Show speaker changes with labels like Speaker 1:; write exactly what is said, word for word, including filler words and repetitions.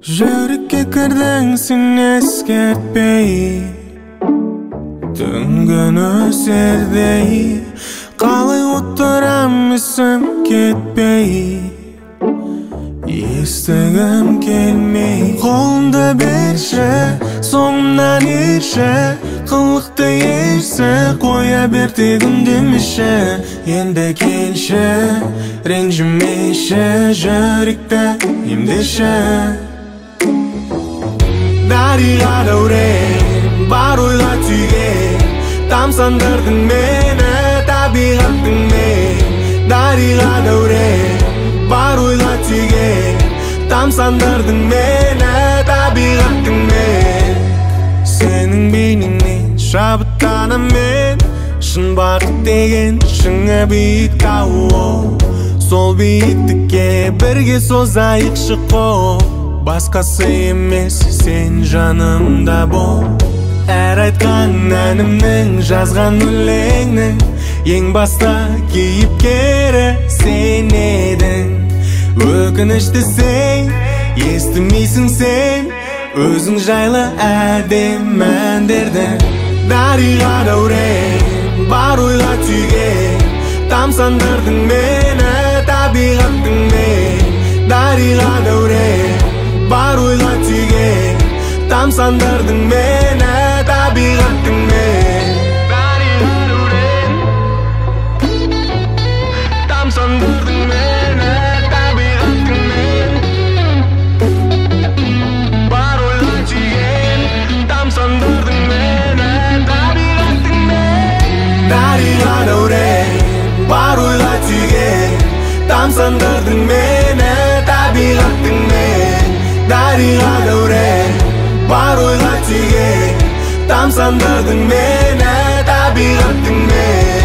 Speaker 1: Жүрекке кірдің сен ескертпей, түнген өсердей, қалай отырам есім кетпей, естігім келмей. Қолымды берші, соңымнан ерші, қылықты ерсі, қоя бер тегім демеші. Енді келші, ренжімеші, жүректі емдеші. Дариға дәурен, бар ойға түйген, тамсандырдың мені табиғаттың мен. Дариға дәурен, бар ойға түйген, тамсандырдың мені табиғаттың мен. Сенің бейнеңнен шабыттанам мен, шын бақыт деген шыңы биік тау. Сол биіктікке бірге созайықшы қол, басқасы емес сен жанымда бол. Әр айтқан әнімнің, жазған өлеңнің ең баста кейіпкері сен едің. Өкінішті сен, естімейсің сен өзің жайлы әдемі әндерді. Дариға дәурен, бар ойға түйген, тамсандырдың мені табиғаттың мен. Дариға дәурен, бар ойға түйген, тамсандырдың мені табиғаттың мен. Дариға дәурен, тамсандырдың мені табиғаттың мен. Бар ойға түйген, тамсандырдың мені табиғаттың мен. Дариға дәурен, бар ойға түйген, тамсандырдың мені табиғаттың мен. Дариға дәурен, бар ойға түйген, тамсандырдың мені табиғаттың мен.